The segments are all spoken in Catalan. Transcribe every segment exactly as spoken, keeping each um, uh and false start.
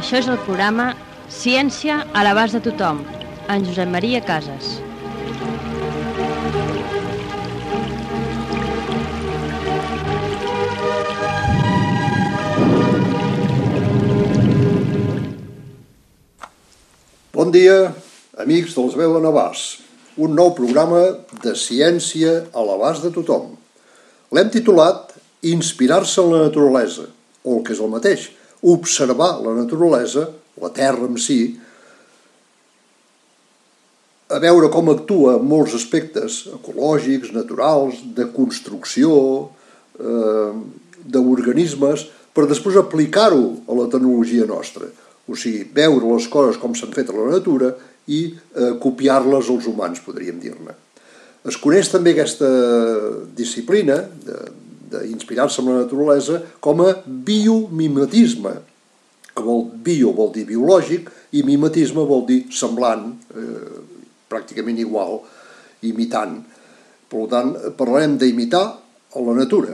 Això és el programa Ciència a l'abast de tothom, en Josep Maria Casas. Bon dia, amics dels Veu de Navàs. Un nou programa de ciència a l'abast de tothom. L'hem titulat Inspirar-se en la naturalesa, o el que és el mateix, observar la naturalesa, la Terra en si, a veure com actua en molts aspectes ecològics, naturals, de construcció, eh, d'organismes, per després aplicar-ho a la tecnologia nostra. O sigui, veure les coses com s'han fet a la natura i eh, copiar-les als humans, podríem dir-ne. Es coneix també aquesta disciplina d'inspirar-se en la naturalesa com a biomimetisme, que vol, bio vol dir biològic i mimetisme vol dir semblant, eh, pràcticament igual, imitant. Per tant, parlarem d'imitar a la natura.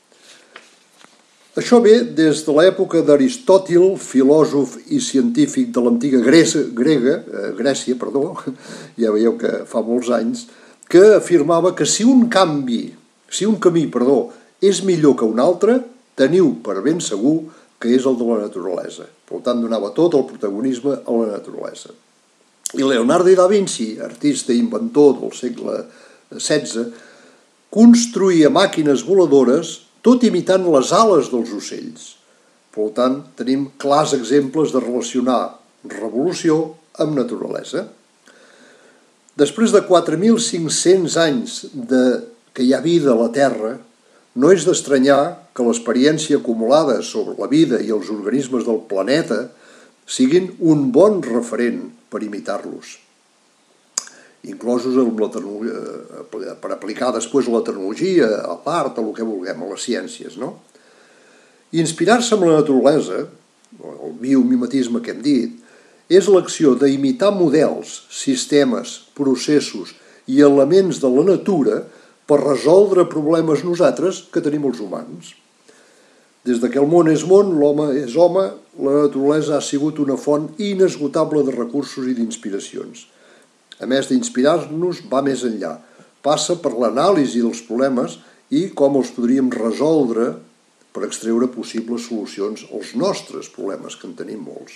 Això ve des de l'època d'Aristòtil, filòsof i científic de l'antiga Grècia, grega, eh, Grècia, perdó, ja veieu que fa molts anys, que afirmava que si un canvi, si un camí, perdó, és millor que un altre, teniu per ben segur que és el de la naturalesa. Per tant, donava tot el protagonisme a la naturalesa. I Leonardo da Vinci, artista i inventor del segle setze, construïa màquines voladores tot imitant les ales dels ocells. Per tant, tenim clars exemples de relacionar revolució amb naturalesa. Després de quatre mil cinc-cents anys de que hi ha vida a la Terra, no és d'estranyar que l'experiència acumulada sobre la vida i els organismes del planeta siguin un bon referent per imitar-los, inclosos amb la per aplicar després a la tecnologia, a l'art, a el que vulguem, a les ciències, no? Inspirar-se en la naturalesa, el biomimetisme que hem dit, és l'acció d'imitar models, sistemes, processos i elements de la natura per resoldre problemes nosaltres que tenim els humans. Des que el món és món, l'home és home, la naturalesa ha sigut una font inesgotable de recursos i d'inspiracions. A més d'inspirar-nos, va més enllà. Passa per l'anàlisi dels problemes i com els podríem resoldre per extreure possibles solucions als nostres problemes, que en tenim molts.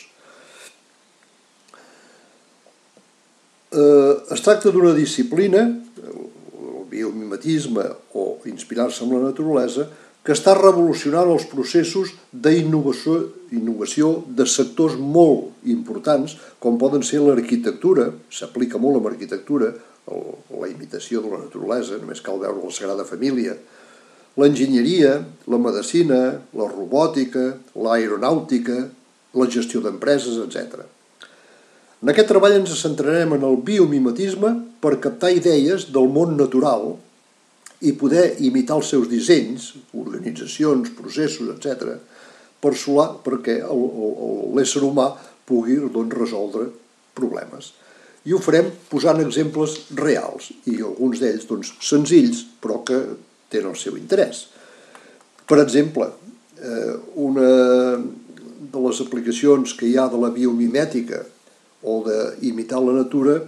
Eh, es tracta d'una disciplina, el biomimetisme o inspirar-se en la naturalesa, que està revolucionant els processos d'innovació innovació de sectors molt importants, com poden ser l'arquitectura, s'aplica molt amb l'arquitectura, la imitació de la naturalesa, només cal veure la Sagrada Família, l'enginyeria, la medicina, la robòtica, l'aeronàutica, la gestió d'empreses, etcètera. En aquest treball ens centrarem en el biomimetisme per captar idees del món natural i poder imitar els seus dissenys, organitzacions, processos, etcètera, per solar, perquè l'ésser humà pugui doncs, resoldre problemes. I ho farem posant exemples reals, i alguns d'ells doncs, senzills, però que tenen el seu interès. Per exemple, una de les aplicacions que hi ha de la biomimètica o d'imitar la natura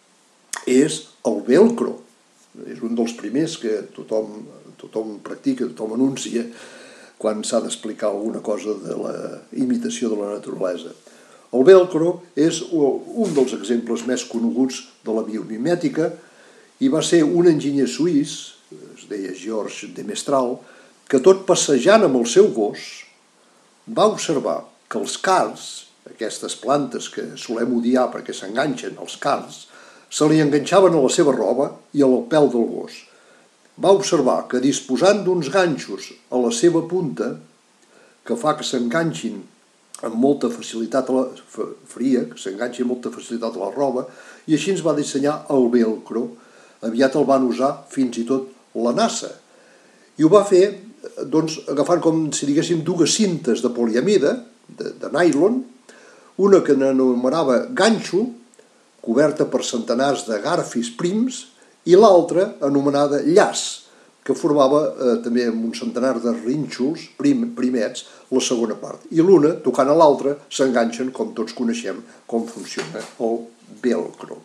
és el velcro. És un dels primers que tothom, tothom practica, tothom anuncia quan s'ha d'explicar alguna cosa de la imitació de la naturalesa. El velcro és un dels exemples més coneguts de la biomimètica i va ser un enginyer suís, es deia Georges de Mestral, que tot passejant amb el seu gos va observar que els cards, aquestes plantes que solem odiar perquè s'enganxen als cards, se li enganxaven a la seva roba i al pèl del gos. Va observar que disposant d'uns ganxos a la seva punta, que fa que s'enganxin amb molta facilitat a la fria, que s'enganxi amb molta facilitat a la roba, i així ens va dissenyar el velcro. Aviat el van usar fins i tot la NASA. I ho va fer doncs, agafant com si diguéssim dues cintes de poliamida, de, de nylon, una que n'anomenava ganxo, coberta per centenars de garfis prims, i l'altra anomenada llaç, que formava eh, també amb un centenar de rínxols prim, primets la segona part. I l'una, tocant a l'altra, s'enganxen, com tots coneixem, com funciona el velcro.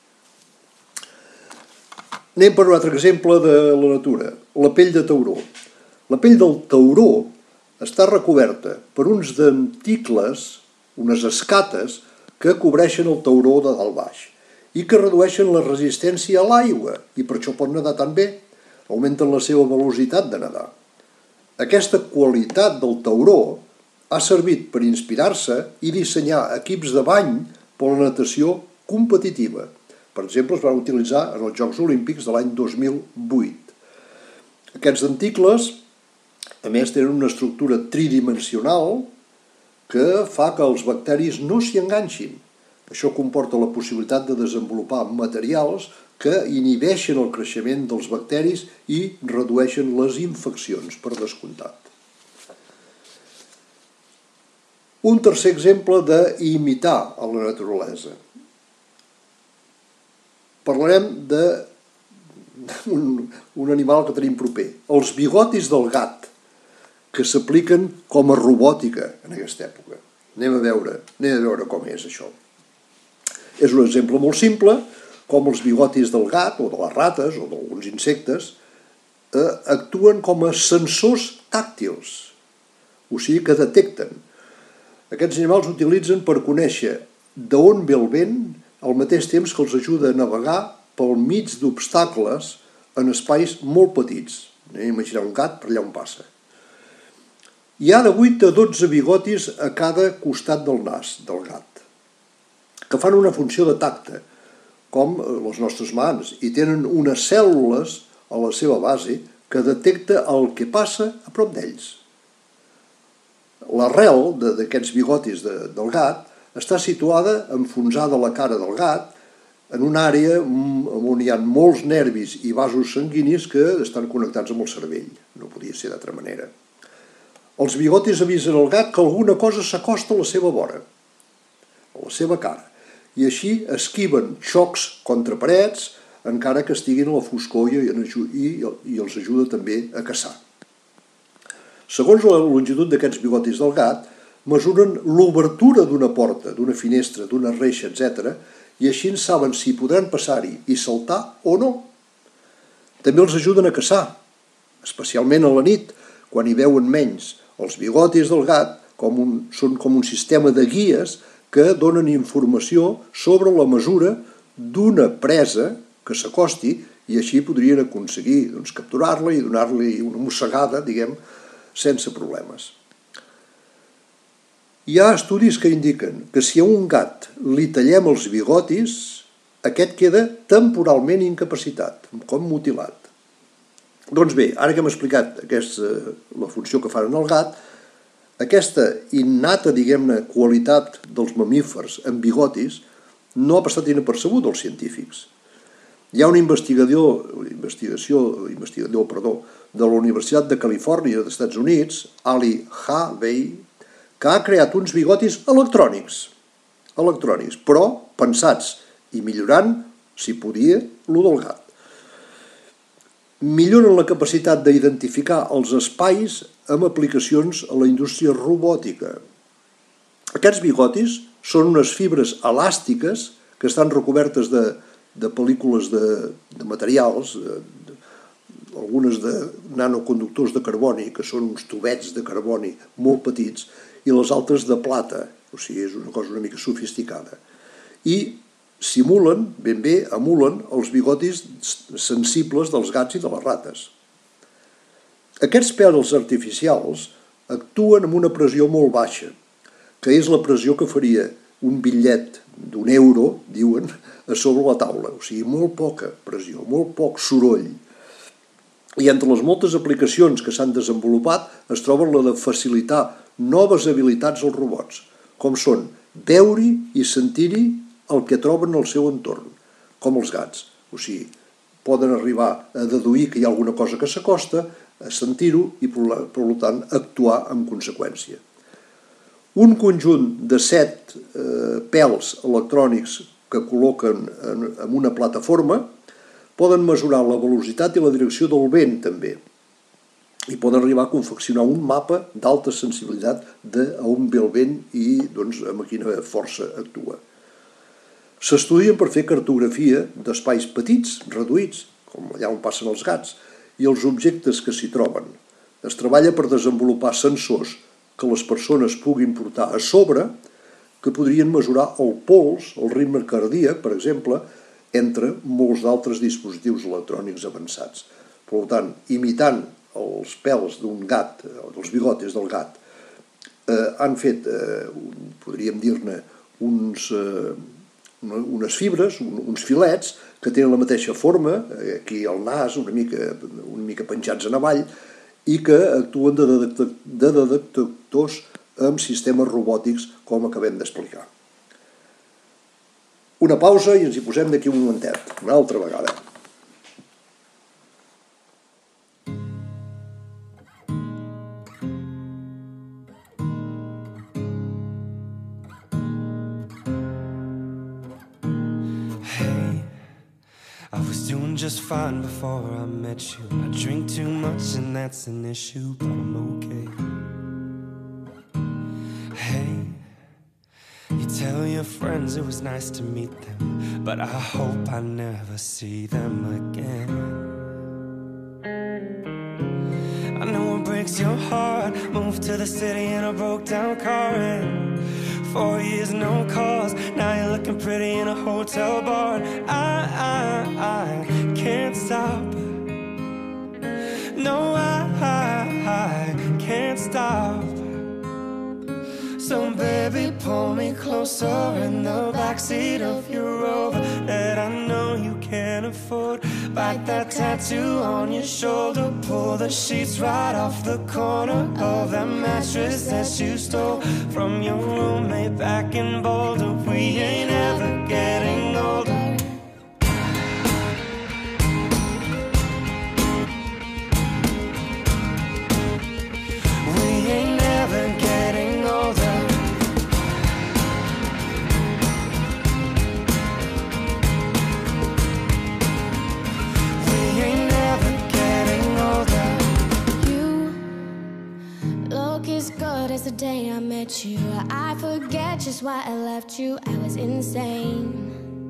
Anem per un altre exemple de la natura, la pell de tauró. La pell del tauró està recoberta per uns denticles, unes escates, que cobreixen el tauró de dalt baix i que redueixen la resistència a l'aigua i per això pot nedar tan bé, augmenten la seva velocitat de nedar. Aquesta qualitat del tauró ha servit per inspirar-se i dissenyar equips de bany per a la natació competitiva. Per exemple, es van utilitzar en els Jocs Olímpics de l'any dos mil vuit. Aquests denticles, a més, tenen una estructura tridimensional que fa que els bacteris no s'hi enganxin. Això comporta la possibilitat de desenvolupar materials que inhibeixen el creixement dels bacteris i redueixen les infeccions, per descomptat. Un tercer exemple d'imitar a la naturalesa. Parlarem d'un un animal que tenim proper, els bigotis del gat, que s'apliquen com a robòtica en aquesta època. Anem a veure, anem a veure com és això. És un exemple molt simple, com els bigotis del gat, o de les rates, o d'alguns insectes, eh, actuen com a sensors tàctils, o sigui que detecten. Aquests animals utilitzen per conèixer d'on ve el vent, al mateix temps que els ajuda a navegar pel mig d'obstacles en espais molt petits. Anem a imaginar un gat per allà on passa. Hi ha de vuit a dotze bigotis a cada costat del nas del gat, que fan una funció de tacte, com les nostres mans, i tenen unes cèl·lules a la seva base que detecta el que passa a prop d'ells. L'arrel d'aquests bigotis de, del gat està situada enfonsada a la cara del gat en una àrea on hi ha molts nervis i vasos sanguinis que estan connectats amb el cervell. No podia ser d'altra manera. Els bigotis avisen al gat que alguna cosa s'acosta a la seva vora, a la seva cara, i així esquiven xocs contra parets, encara que estiguin a la foscor i, i, i els ajuda també a caçar. Segons la longitud d'aquests bigotis del gat, mesuren l'obertura d'una porta, d'una finestra, d'una reixa, etcètera, i així en saben si podran passar-hi i saltar o no. També els ajuden a caçar, especialment a la nit, quan hi veuen menys. Els bigotis del gat com un, són com un sistema de guies que donen informació sobre la mesura d'una presa que s'acosti i així podrien aconseguir doncs, capturar-la i donar-li una mossegada, diguem, sense problemes. Hi ha estudis que indiquen que si a un gat li tallem els bigotis, aquest queda temporalment incapacitat, com mutilat. Doncs bé, ara que hem explicat aquesta, la funció que fan en el gat, aquesta innata, diguem-ne, qualitat dels mamífers amb bigotis no ha passat inapercebut als científics. Hi ha una investigador, investigació, investigador perdó, de la Universitat de Califòrnia dels Estats Units, Ali Harvey, que ha creat uns bigotis electrònics, electrònics, però pensats i millorant, si podia, lo del gat. Milloren la capacitat d'identificar els espais amb aplicacions a la indústria robòtica. Aquests bigotis són unes fibres elàstiques que estan recobertes de, de pel·lícules de, de materials, de, de, algunes de nanoconductors de carboni, que són uns tubets de carboni molt petits, i les altres de plata, o sigui, és una cosa una mica sofisticada. I simulen, ben bé, emulen els bigotis sensibles dels gats i de les rates. Aquests pèls artificials actuen amb una pressió molt baixa, que és la pressió que faria un bitllet d'un euro, diuen, a sobre la taula. O sigui, molt poca pressió, molt poc soroll. I entre les moltes aplicacions que s'han desenvolupat es troben la de facilitar noves habilitats als robots, com són veure-hi i sentir-hi el que troben al seu entorn, com els gats. O sigui, poden arribar a deduir que hi ha alguna cosa que s'acosta, a sentir-ho i, per tant, actuar en conseqüència. Un conjunt de set eh, pèls electrònics que col·loquen en, en una plataforma poden mesurar la velocitat i la direcció del vent, també. i poden arribar a confeccionar un mapa d'alta sensibilitat de a on ve el vent i doncs, amb quina força actua. S'estudien per fer cartografia d'espais petits, reduïts, com allà on passen els gats, i els objectes que s'hi troben. Es treballa per desenvolupar sensors que les persones puguin portar a sobre, que podrien mesurar el pols, el ritme cardíac, per exemple, entre molts d'altres dispositius electrònics avançats. Per tant, imitant els pèls d'un gat, dels bigotes del gat, eh, han fet, eh, podríem dir-ne, uns, eh, unes fibres, un, uns filets, que tenen la mateixa forma, eh, aquí al nas, una mica, una mica penjats en avall, i que actuen de, detector, de detectors amb sistemes robòtics, com acabem d'explicar. Una pausa i ens hi posem d'aquí un momentet, una altra vegada. I was doing just fine before I met you. I drink too much and that's an issue, but I'm okay. Hey, you tell your friends it was nice to meet them, but I hope I never see them again. I know it breaks your heart. Moved to the city in a broke down car and four years, no calls. Now you're looking pretty in a hotel bar. I, I, I can't stop. No, I, I, I can't stop. So baby, pull me closer in the backseat of your Rover that I know you can't afford. Bite that tattoo on your shoulder. Pull the sheets right off the corner of that mattress that you stole from your roommate back in Boulder. We ain't ever getting older. We ain't ever getting older. As the day I met you, I forget just why I left you. I was insane.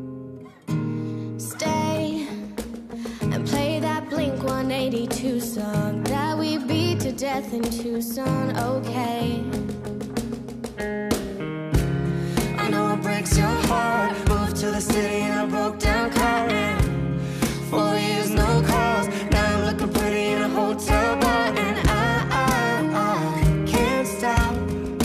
Stay and play that Blink one eighty-two song that we beat to death in Tucson. Okay, I know it breaks your heart. Moved to the city in a broke down car and four years no calls. Now you're looking pretty in a hotel bar and I stop.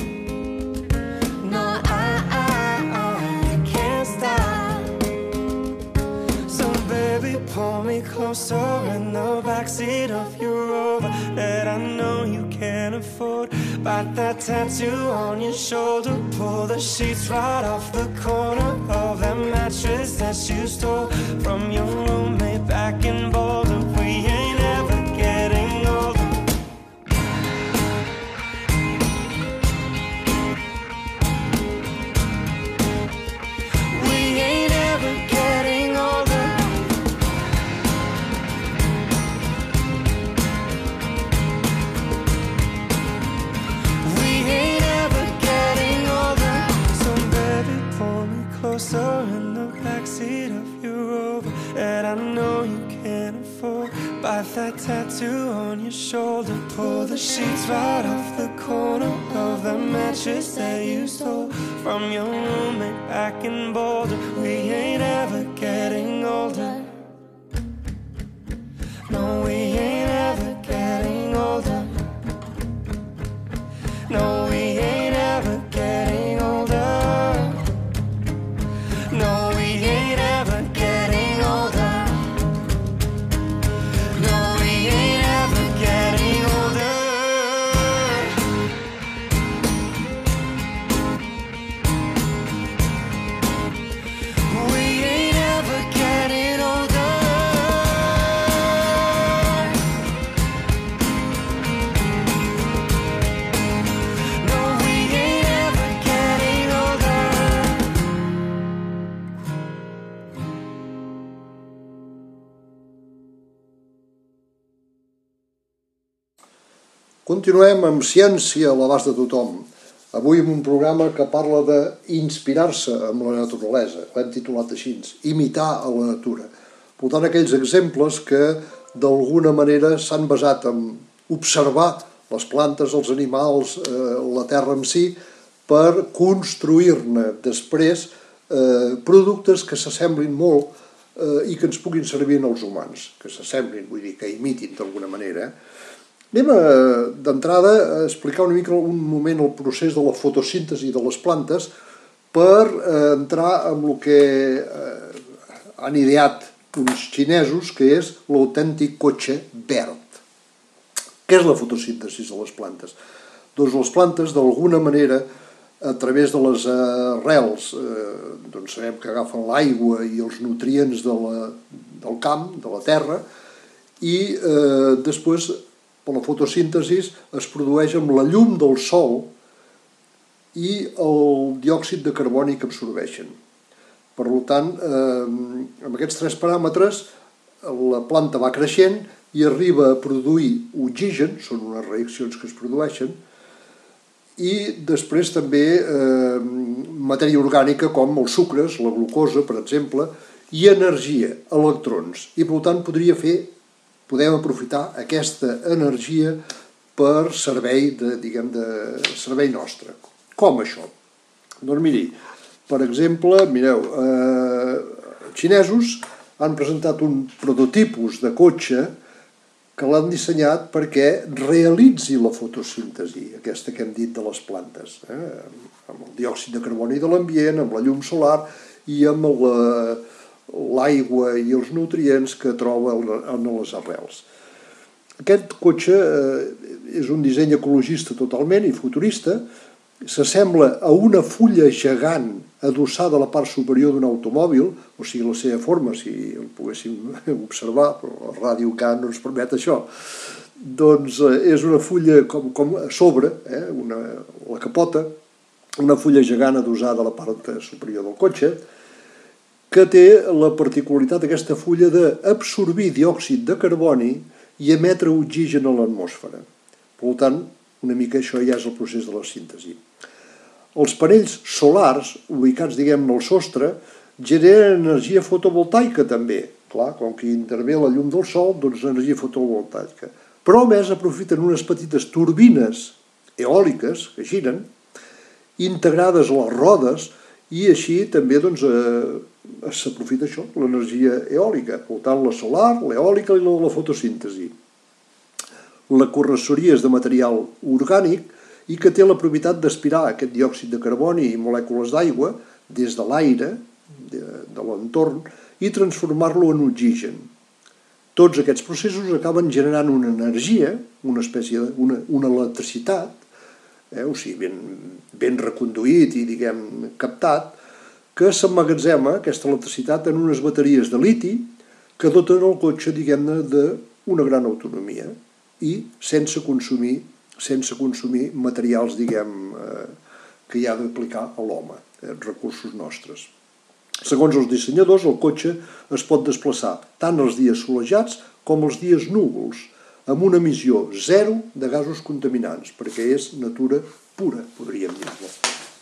No, I, I, I can't stop. So baby, pull me closer in the backseat of your Rover that I know you can't afford. Bite that tattoo on your shoulder. Pull the sheets right off the corner of that mattress that you stole from your roommate back in Boulder. We ain't ever getting older. In the backseat of your Rover that I know you can't afford. Bite that tattoo on your shoulder. Pull the sheets right off the corner of the mattress that you stole from your roommate back in Boulder. We ain't ever getting older. No, we ain't ever getting older. No, we ain't ever getting older. No, we ain't ever getting older. No, we ain't ever getting older. We ain't ever getting older. Continuem amb ciència a l'abast de tothom. Avui amb un programa que parla d'inspirar-se amb la naturalesa. L'hem titulat així, imitar a la natura. Per tant, aquells exemples que d'alguna manera s'han basat en observar les plantes, els animals, eh, la terra en si, per construir-ne després eh, productes que s'assemblin molt eh, i que ens puguin servir als humans, que s'assemblin, vull dir, que imitin d'alguna manera. Anem a, d'entrada a explicar una mica un moment el procés de la fotosíntesi de les plantes per eh, entrar en el que eh, han ideat uns xinesos, que és l'autèntic cotxe verd. Què és la fotosíntesi de les plantes? Doncs les plantes, d'alguna manera, a través de les arrels, eh, doncs sabem que agafen l'aigua i els nutrients de la, del camp, de la terra, i eh, després, per la fotosíntesi, es produeix amb la llum del sol i el diòxid de carboni que absorbeixen. Per tant, eh, amb aquests tres paràmetres, la planta va creixent i arriba a produir oxigen, són unes reaccions que es produeixen, i després també eh, matèria orgànica com els sucres, la glucosa, per exemple, i energia, electrons. I per tant podria fer, podem aprofitar aquesta energia per servei, de, diguem, de servei nostre. Com això? Doncs miri, per exemple, mireu, eh, els xinesos han presentat un prototipus de cotxe que l'han dissenyat perquè realitzi la fotosíntesi, aquesta que hem dit de les plantes, eh? Amb el diòxid de carboni de l'ambient, amb la llum solar i amb l'aigua i els nutrients que troba en les arrels. Aquest cotxe eh, és un disseny ecologista totalment i futurista, s'assembla a una fulla gegant adossada a la part superior d'un automòbil, o sigui, la seva forma, si el poguéssim observar, però la ràdio encara no ens permet això, doncs és una fulla com, com a sobre, eh, una, la capota, una fulla gegant adossada a la part superior del cotxe, que té la particularitat d'aquesta fulla d'absorbir diòxid de carboni i emetre oxigen a l'atmosfera. Per tant, una mica això ja és el procés de la síntesi. Els panells solars, ubicats, diguem, al sostre, generen energia fotovoltaica també. Clar, com que intervé la llum del sol, doncs energia fotovoltaica. Però a més aprofiten unes petites turbines eòliques que giren, integrades a les rodes, i així també doncs, eh, s'aprofita això, l'energia eòlica. Per tant, la solar, l'eòlica i la fotosíntesi. La carrosseria és de material orgànic i que té la propietat d'aspirar aquest diòxid de carboni i molècules d'aigua des de l'aire, de, de l'entorn, i transformar-lo en oxigen. Tots aquests processos acaben generant una energia, una espècie de, una, una electricitat, eh, o sigui, ben, ben reconduït i, diguem, captat, que s'emmagatzema aquesta electricitat en unes bateries de liti que doten el cotxe, diguem-ne, d'una gran autonomia i sense consumir, sense consumir materials, diguem, eh, que hi ha d'aplicar a l'home, eh, recursos nostres. Segons els dissenyadors, el cotxe es pot desplaçar tant els dies solejats com els dies núvols, amb una emissió zero de gasos contaminants, perquè és natura pura, podríem dir-ho.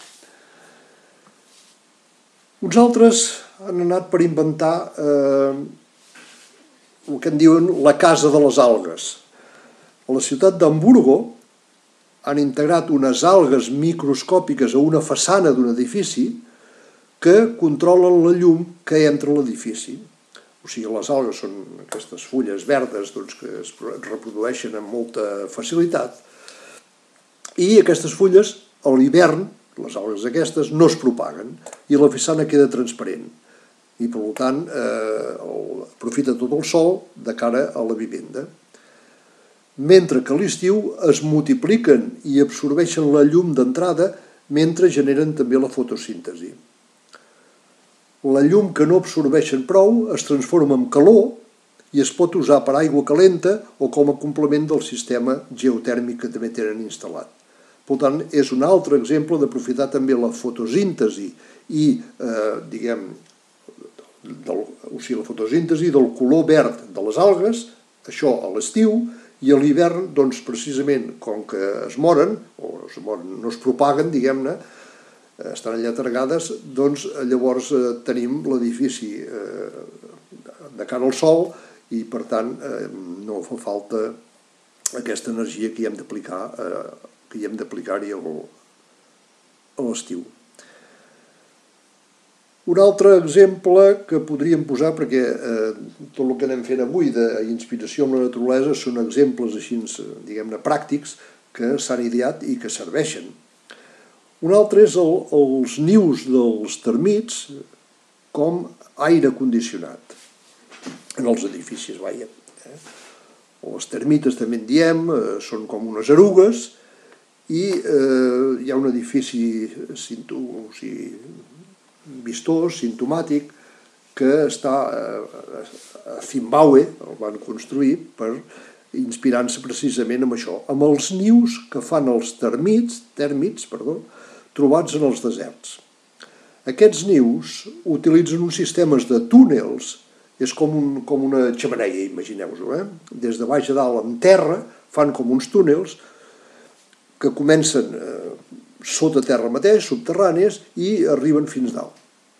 Uns altres han anat per inventar eh, el que en diuen la casa de les algues. A la ciutat d'Hamburgo han integrat unes algues microscòpiques a una façana d'un edifici que controlen la llum que entra a l'edifici. O sigui, les algues són aquestes fulles verdes doncs, que es reprodueixen amb molta facilitat i aquestes fulles, a l'hivern, les algues aquestes, no es propaguen i la façana queda transparent i, per tant, eh, aprofita tot el sol de cara a la vivenda. Mentre que a l'estiu es multipliquen i absorbeixen la llum d'entrada mentre generen també la fotosíntesi. La llum que no absorbeixen prou es transforma en calor i es pot usar per aigua calenta o com a complement del sistema geotèrmic que també tenen instal·lat. Per tant, és un altre exemple d'aprofitar també la fotosíntesi i, eh, diguem, del, o sigui, la fotosíntesi del color verd de les algues, això a l'estiu, i a l'hivern, doncs, precisament, com que es moren, o es moren, no es propaguen, diguem-ne, estan allargades, doncs llavors eh, tenim l'edifici eh, de cara al sol i, per tant, eh, no fa falta aquesta energia que hi hem d'aplicar eh, que hi hem d'aplicar-hi a l'estiu. Un altre exemple que podríem posar, perquè eh, tot el que anem fent avui d'inspiració amb la naturalesa són exemples així, diguem-ne, pràctics que s'han ideat i que serveixen. Un altre és el, els nius dels termits com aire condicionat en els edificis, vaja. Eh? Les termites també en diem, eh, són com unes erugues i eh, hi ha un edifici o sigui, vistós, simptomàtic, que està a Zimbàbue, el van construir per inspirant-se precisament amb això, amb els nius que fan els termits, tèrmits, perdó, trobats en els deserts. Aquests nius utilitzen uns sistemes de túnels, és com, un, com una xemeneia, imagineu-vos-ho, eh? Des de baix a dalt en terra fan com uns túnels que comencen eh, sota terra mateix, subterrànies, i arriben fins dalt.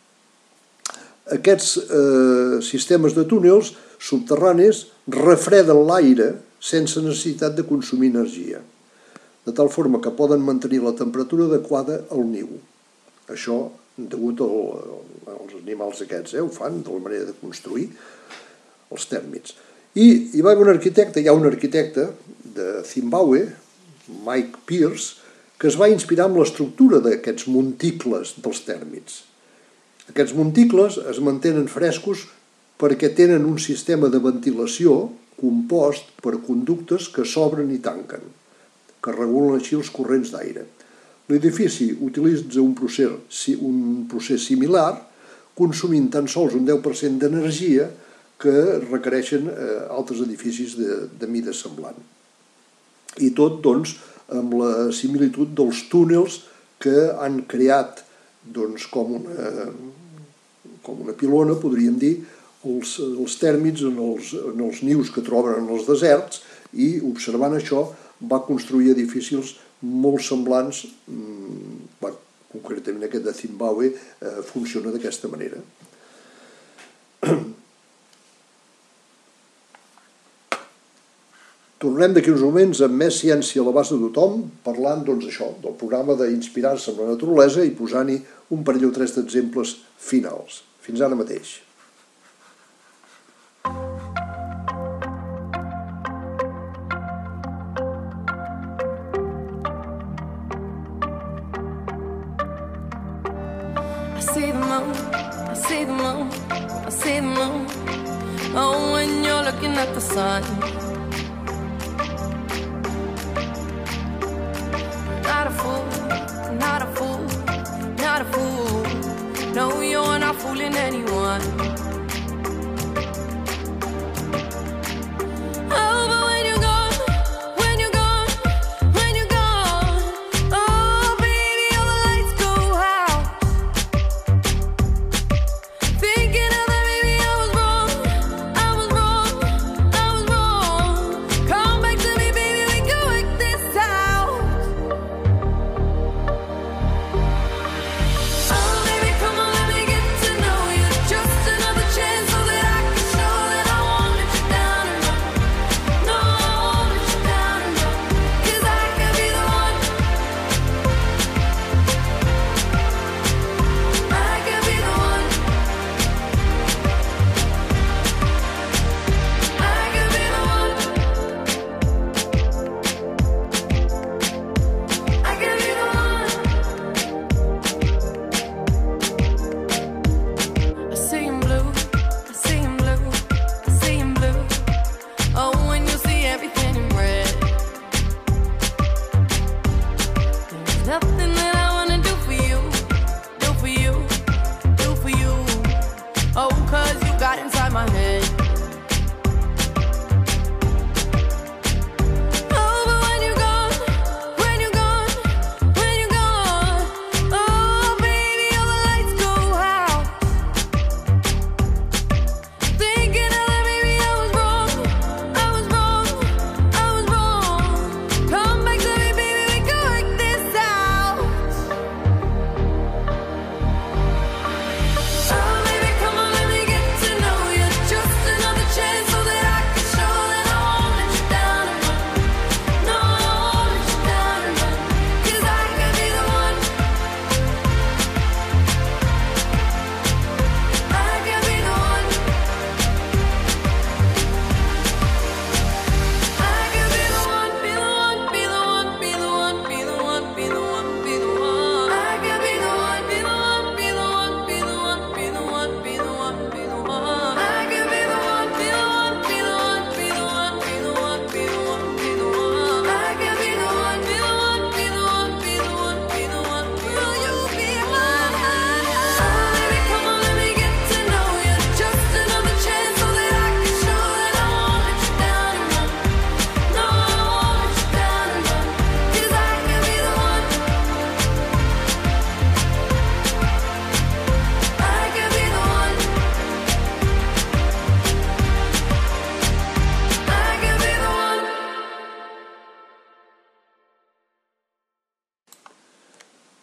Aquests eh, sistemes de túnels subterranis refreden l'aire sense necessitat de consumir energia, de tal forma que poden mantenir la temperatura adequada al niu. Això, degut al, als animals aquests, eh, ho fan de la manera de construir els tèrmits. I hi va haver un arquitecte, hi ha un arquitecte de Zimbàbue, Mike Pierce, que es va inspirar en l'estructura d'aquests monticles dels tèrmits. Aquests monticles es mantenen frescos perquè tenen un sistema de ventilació compost per conductes que s'obren i tanquen, que regulen així els corrents d'aire. L'edifici utilitza un procés, un procés similar, consumint tan sols un deu per cent d'energia que requereixen eh, altres edificis de, de mida semblant. I tot, doncs, amb la similitud dels túnels que han creat, doncs, com una, com una pilona, podríem dir, els, els tèrmits en els, en els nius que troben en els deserts, i, observant això, va construir edificis molt semblants, bueno, concretament aquest de Zimbàbue eh, funciona d'aquesta manera. Tornem d'aquí uns moments amb més ciència a l'abast de tothom, parlant, doncs, això, del programa d'inspirar-se amb la naturalesa i posant-hi un parell o tres d'exemples finals. Fins ara mateix. I see the moon, I see the moon, I see the moon. Oh, when you're looking at the sun. Not a fool, not a fool, not a fool. No, you're not fooling anyone. Oh, but when you're gone, when you're gone, when you're gone, oh, baby, all the lights go out. Thinking of that, baby, I was wrong, I was wrong, I was wrong. Come back to me, baby, we can work this out. Oh, baby, come on, let me get to know you just enough.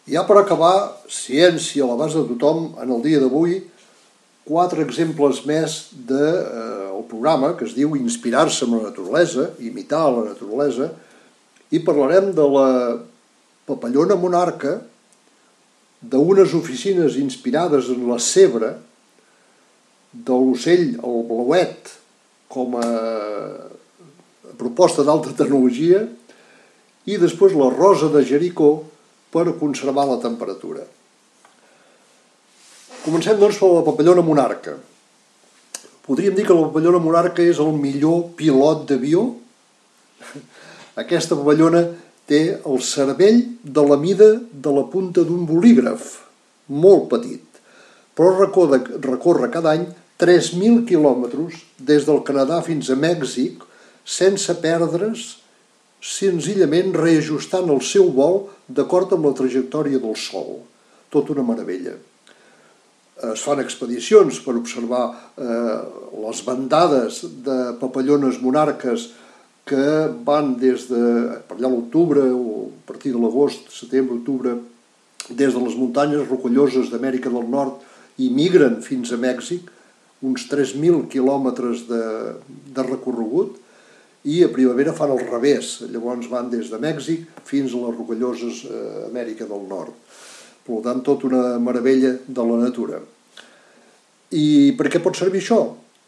I ja per acabar, ciència a l'abast de tothom, en el dia d'avui, quatre exemples més del eh, programa que es diu Inspirar-se amb la naturalesa, imitar la naturalesa, i parlarem de la papallona monarca, d'unes oficines inspirades en la zebra, de l'ocell, el blauet, com a proposta d'alta tecnologia, i després la rosa de Jericó per conservar la temperatura. Comencem, doncs, per la papallona monarca. Podríem dir que la papallona monarca és el millor pilot d'avió. Aquesta papallona té el cervell de la mida de la punta d'un bolígraf, molt petit, però recorre, recorre cada any tres mil quilòmetres des del Canadà fins a Mèxic sense perdre's, senzillament reajustant el seu vol d'acord amb la trajectòria del Sol. Tot una meravella. Es fan expedicions per observar eh, les bandades de papallones monarques que van des de, per allà a l'octubre, o a partir de l'agost, setembre, octubre, des de les muntanyes rocalloses d'Amèrica del Nord i migren fins a Mèxic, uns tres mil quilòmetres de, de recorregut, i a primavera fan el revés, llavors van des de Mèxic fins a les rocalloses eh, Amèrica del Nord. Per tant, tot una meravella de la natura. I per què pot servir això?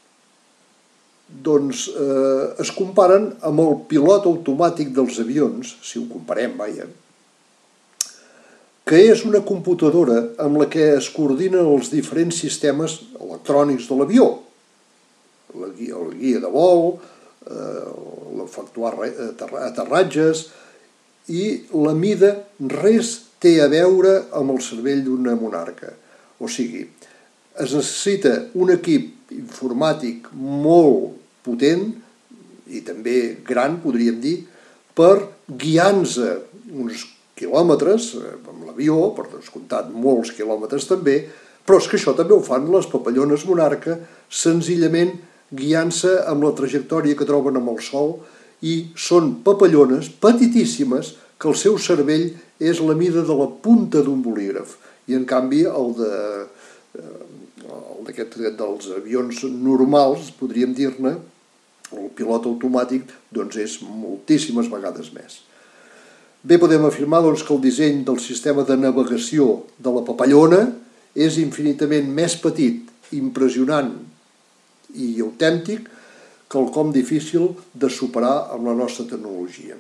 Doncs eh, es comparen amb el pilot automàtic dels avions, si ho comparem, vaja, que és una computadora amb la que es coordinen els diferents sistemes electrònics de l'avió, la guia, el guia de vol, eh, l'efectuar aterratges, i la mida res té a veure amb el cervell d'una monarca. O sigui, es necessita un equip informàtic molt potent i també gran, podríem dir, per guiar-nos uns quilòmetres amb l'avió, per descomptat molts quilòmetres també, però és que això també ho fan les papallones monarca, senzillament guiant-se amb la trajectòria que troben amb el Sol, i són papallones petitíssimes que el seu cervell és la mida de la punta d'un bolígraf, i en canvi el de el d'aquest dels avions normals, podríem dir-ne, el pilot automàtic, doncs és moltíssimes vegades més. Bé, podem afirmar doncs, que el disseny del sistema de navegació de la papallona és infinitament més petit, impressionant i autèntic, quelcom difícil de superar amb la nostra tecnologia.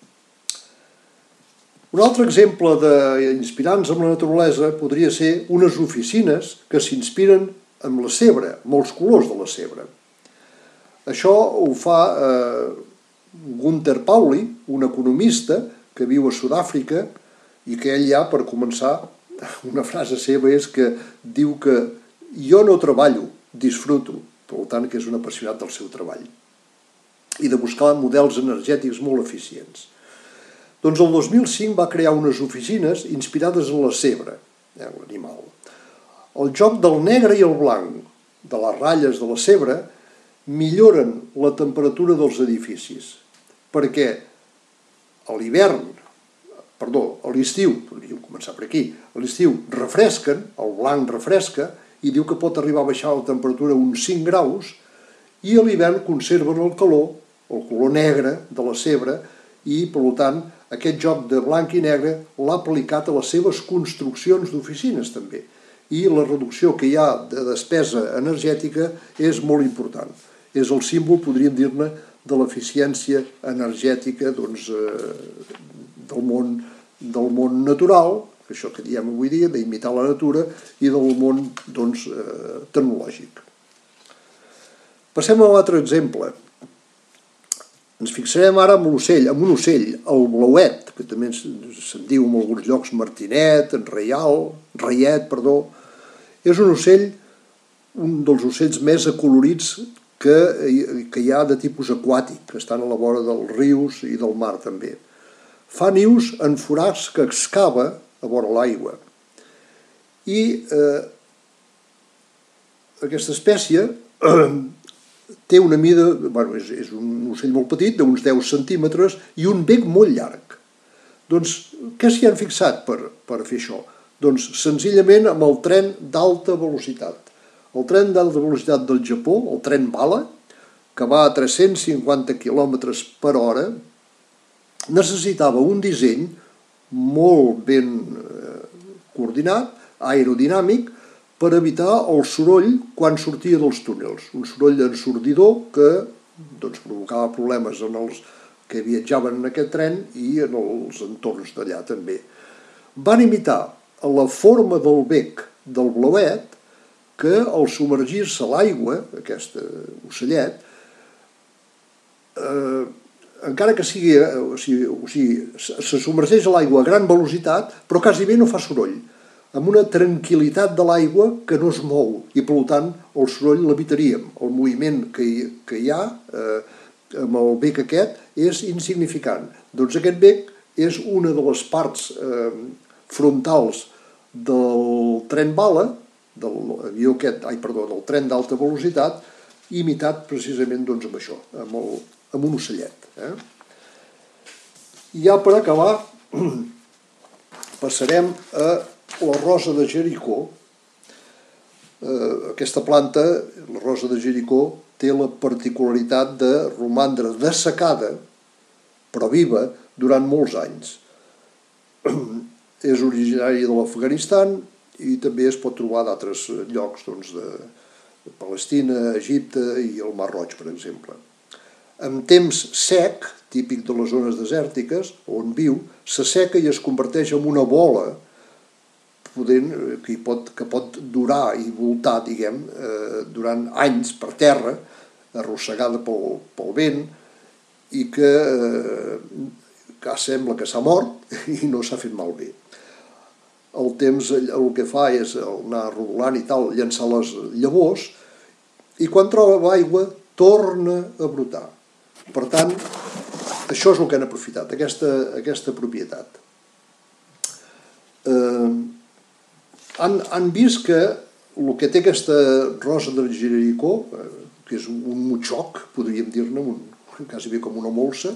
Un altre exemple d'inspirar-nos amb la naturalesa podria ser unes oficines que s'inspiren amb la zebra, molts colors de la zebra. Això ho fa eh, Gunther Pauli, un economista que viu a Sud-àfrica, i que ell ja, per començar, una frase seva és que diu que jo no treballo, disfruto, per tant que és un apassionat del seu treball, i de buscar models energètics molt eficients. Doncs el dos mil cinc va crear unes oficines inspirades en la zebra, eh, l'animal. El joc del negre i el blanc, de les ratlles de la zebra, milloren la temperatura dels edificis, perquè a l'hivern, perdó, a l'estiu, podríem començar per aquí, a l'estiu refresquen, el blanc refresca, i diu que pot arribar a baixar la temperatura uns cinc graus, i a l'hivern conserven el calor, el color negre de la zebra, i, per tant, aquest joc de blanc i negre l'ha aplicat a les seves construccions d'oficines, també. I la reducció que hi ha de despesa energètica és molt important. És el símbol, podríem dir-ne, de l'eficiència energètica doncs, eh, del, món, del món natural, això que diem avui dia, d'imitar la natura, i del món doncs, eh, tecnològic. Passem a un altre exemple. Ens fixarem ara en l'ocell, en un ocell, el blauet, que també se'n diu en alguns llocs martinet, en reial, reiet, perdó. És un ocell, un dels ocells més acolorits que, que hi ha de tipus aquàtic, que estan a la vora dels rius i del mar també. Fa nius en forats que excava a vora l'aigua. I eh, aquesta espècie eh, té una mida, bueno, és, és un ocell molt petit, d'uns deu centímetres, i un bec molt llarg. Doncs què s'hi han fixat per, per fer això? Doncs senzillament amb el tren d'alta velocitat. El tren d'alta velocitat del Japó, el tren bala, que va a tres-cents cinquanta quilòmetres per hora, necessitava un disseny molt ben eh, coordinat, aerodinàmic, per evitar el soroll quan sortia dels túnels. Un soroll ensordidor que doncs, provocava problemes en els que viatjaven en aquest tren i en els entorns d'allà també. Van imitar la forma del bec del blauet, que al submergir-se a l'aigua, aquest ocellet, eh, encara que sigui, o sigui, o sigui, se submergeix a l'aigua a gran velocitat, però quasi bé no fa soroll, amb una tranquil·litat de l'aigua que no es mou, i per tant el soroll l'evitaríem. El moviment que hi, que hi ha eh, amb el bec aquest és insignificant. Doncs aquest bec és una de les parts eh, frontals del tren bala, del avió aquest, ai, perdó, del tren d'alta velocitat, imitat precisament doncs, amb això, amb, el, amb un ocellet. Eh? I ja per acabar passarem a la rosa de Jericó. Eh, aquesta planta, la rosa de Jericó, té la particularitat de romandre dessecada, però viva, durant molts anys. És originària de l'Afganistan i també es pot trobar d'altres llocs, doncs, de Palestina, Egipte i el Mar Roig, per exemple. En temps sec, típic de les zones desèrtiques, on viu, s'asseca i es converteix en una bola podent, que, pot, que pot durar i voltar, diguem, eh, durant anys per terra, arrossegada pel, pel vent, i que, eh, que sembla que s'ha mort i no s'ha fet malbé. El temps el que fa és anar rodolant i tal, llançar les llavors, i quan troba aigua torna a brotar. Per tant, això és el que han aprofitat, aquesta, aquesta propietat. Eh, han, han vist que el que té aquesta rosa de Jericó, eh, que és un motxoc, podríem dir-ne, quasi bé com una molsa,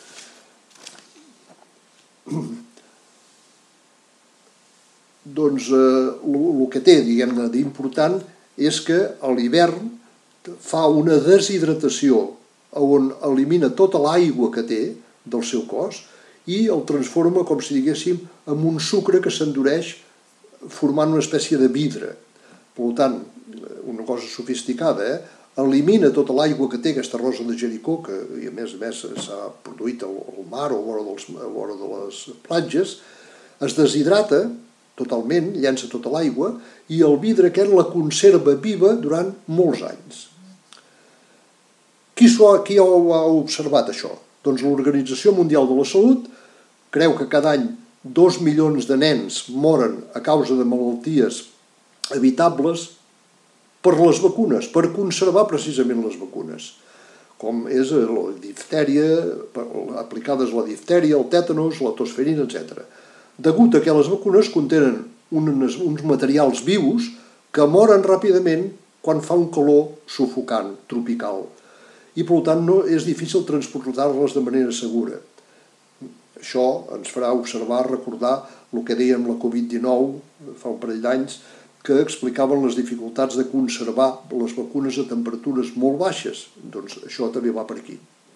doncs el que té, diguem-ne, d'important és que a l'hivern fa una deshidratació on elimina tota l'aigua que té del seu cos i el transforma, com si diguéssim, en un sucre que s'endureix formant una espècie de vidre. Per tant, una cosa sofisticada, eh? Elimina tota l'aigua que té aquesta rosa de Jericó, que a més a més s'ha produït al mar o a vora, dels, a vora de les platges, es deshidrata totalment, llença tota l'aigua, i el vidre aquest la conserva viva durant molts anys. Qui, qui ho ha observat, això? Doncs l'Organització Mundial de la Salut creu que cada any dos milions de nens moren a causa de malalties evitables per les vacunes, per conservar precisament les vacunes, com és la diftèria, aplicades la diftèria, el tètanos, la tosferina, etcètera. Degut a que les vacunes contenen uns, uns materials vius que moren ràpidament quan fa un calor sufocant, tropical, i per tant no és difícil transportar-les de manera segura. Això ens farà observar, recordar el que dèiem la covid dinou fa un parell d'anys, que explicaven les dificultats de conservar les vacunes a temperatures molt baixes. Doncs això també va per aquí.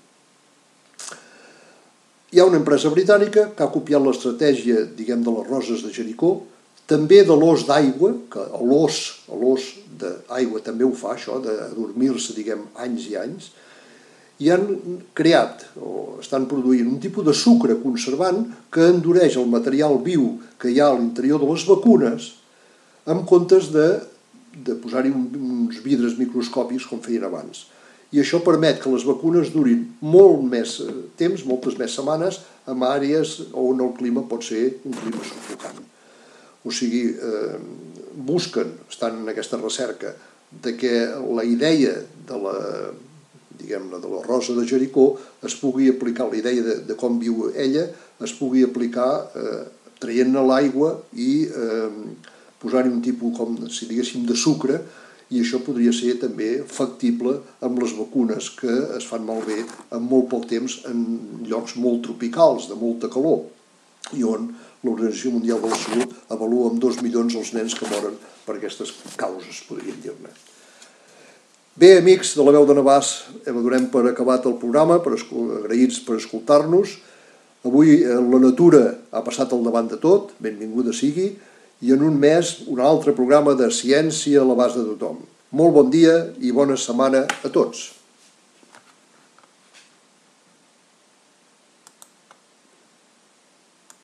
Hi ha una empresa britànica que ha copiat l'estratègia, diguem, de les roses de Jericó, també de l'os d'aigua, que l'os l'os d'aigua també ho fa, això, d'adormir-se, diguem, anys i anys, i han creat, o estan produint, un tipus de sucre conservant que endureix el material viu que hi ha a l'interior de les vacunes, en comptes de, de posar-hi uns vidres microscòpics com feien abans. I això permet que les vacunes durin molt més temps, moltes més setmanes, en àrees on el clima pot ser un clima sufocant. O sigui, eh, busquen, estan en aquesta recerca, de que la idea de la, diguem-ne, de la rosa de Jericó es pugui aplicar, la idea de, de com viu ella, es pugui aplicar eh, traient-ne l'aigua i eh, posar-hi un tipus, com si diguéssim, de sucre, i això podria ser també factible amb les vacunes que es fan malbé en molt poc temps en llocs molt tropicals, de molta calor. i on l'Organització Mundial de la Salut avalua amb dos milions els nens que moren per aquestes causes, podríem dir-ne. Bé, amics de la Veu de Navàs, donem per acabat el programa, per agraïts per escoltar-nos. Avui la natura ha passat al davant de tot, benvinguda sigui, i en un mes un altre programa de ciència a l'abast de tothom. Molt bon dia i bona setmana a tots.